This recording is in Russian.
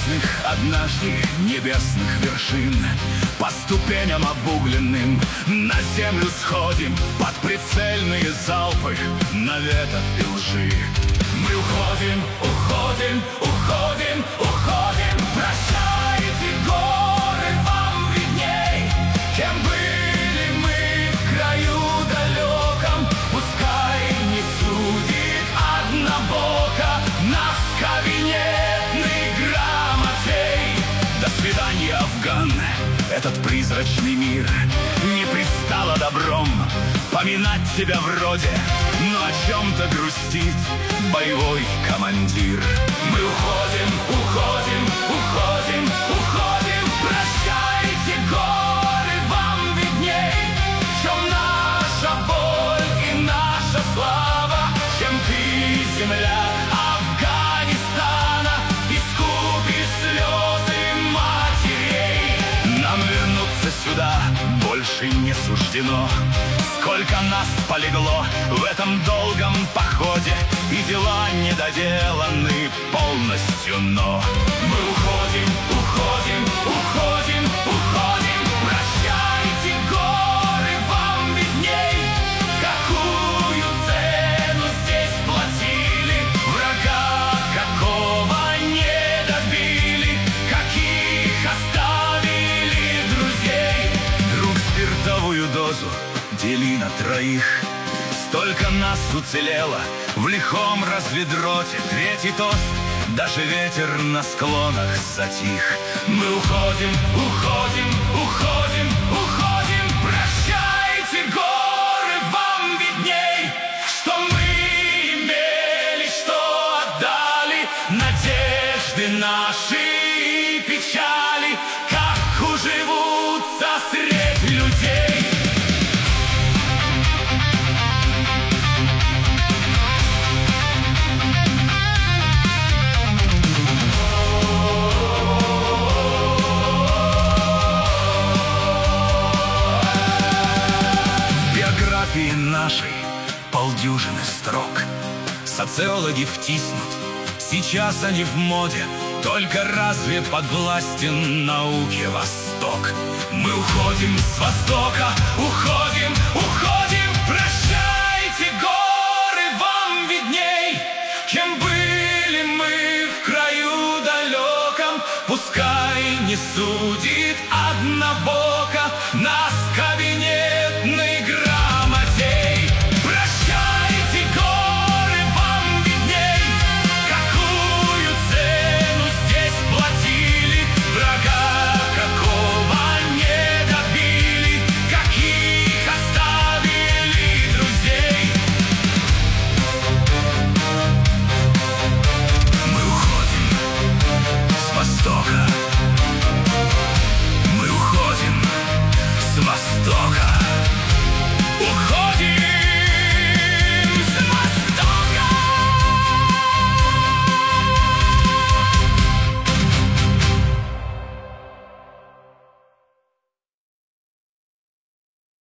вечных, однажды небесных вершин. По ступеням обугленным на землю сходим под прицельные залпы наветов и лжи. Мы уходим, уходим, уходим, уходим. Прощайте, горы, вам видней, кем были мы в краю далеком. Пускай не судит однобоко нас кабинетный грамотей. До свидания, Афган, этот призрачный мир. Не пристало добром поминать тебя вроде, но о чем-то грустит боевой командир. Мы уходим, уходим, уходим, уходим. Прощайте, горы, вам видней, в чем наша боль и наша слава, чем ты, земля Афганистана, искупишь слезы матерей. Нам вернуться сюда больше не суждено. Сколько нас полегло в этом долгом походе, и дела не доделаны полностью, но мы уходим, уходим, уходим, уходим. Прощайте, горы, вам видней, какую цену здесь платили, врага какого не добили, каких оставили друзей. Друг, спиртовую дозу дели на троих. Столько нас уцелело в лихом разведроте. Третий тост, даже ветер на склонах затих. Мы уходим, уходим, уходим, уходим. Прощайте, горы, вам видней, что мы имели, что отдали, надежды наши и печали, как уживутся средь людей. Нашей полдюжины строк социологи втиснут, сейчас они в моде. Только разве подвластен науке Восток? Мы уходим с Востока, уходим, уходим. Прощайте, горы, вам видней, кем были мы в краю далеком. Пускай не судит